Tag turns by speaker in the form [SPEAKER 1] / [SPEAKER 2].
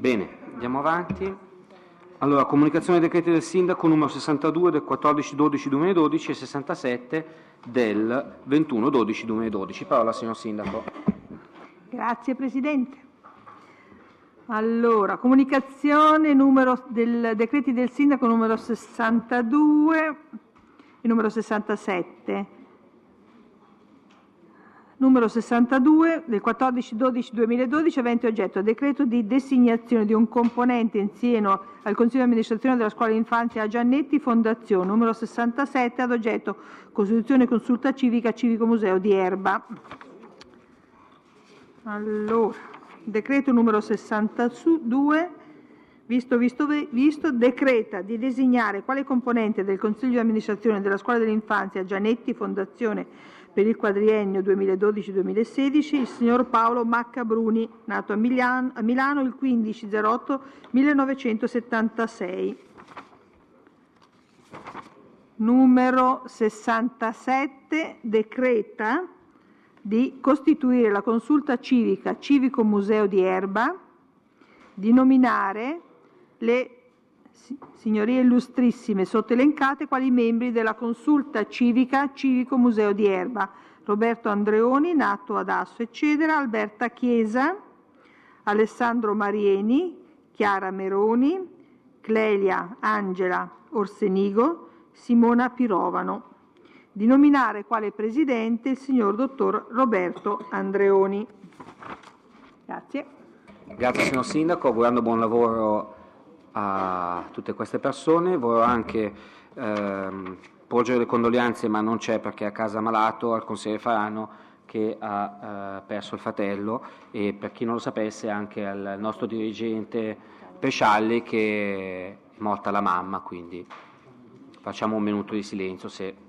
[SPEAKER 1] Bene, andiamo avanti. Allora, comunicazione dei decreti del Sindaco numero 62 del 14/12/2012 e 67 del 21/12/2012. Parola al signor Sindaco.
[SPEAKER 2] Grazie Presidente. Allora, comunicazione del decreti del Sindaco numero 62 e numero 67. Numero 62 del 14/12/2012 avente oggetto decreto di designazione di un componente in seno al Consiglio di amministrazione della Scuola Infanzia Giannetti Fondazione. Numero 67 ad oggetto Costituzione e Consulta Civica Civico Museo di Erba. Allora, decreto numero 62, visto, decreta di designare quale componente del Consiglio di amministrazione della Scuola dell'Infanzia Giannetti Fondazione per il quadriennio 2012-2016 il signor Paolo Maccabruni, nato a Milano il 15/08/1976. Numero 67, decreta di costituire la consulta civica Civico Museo di Erba, di nominare le signorie illustrissime sottoelencate quali membri della consulta civica Civico Museo di Erba: Roberto Andreoni, nato ad Asso eccetera, Alberta Chiesa, Alessandro Marieni, Chiara Meroni, Clelia Angela Orsenigo, Simona Pirovano. Di nominare quale presidente il signor dottor Roberto Andreoni. Grazie.
[SPEAKER 1] Grazie signor Sindaco, augurando buon lavoro a tutte queste persone. Vorrei anche porgere le condoglianze, ma non c'è perché è a casa malato, al consigliere Farano che ha perso il fratello, e per chi non lo sapesse anche al nostro dirigente Pescialli che è morta la mamma, quindi facciamo un minuto di silenzio se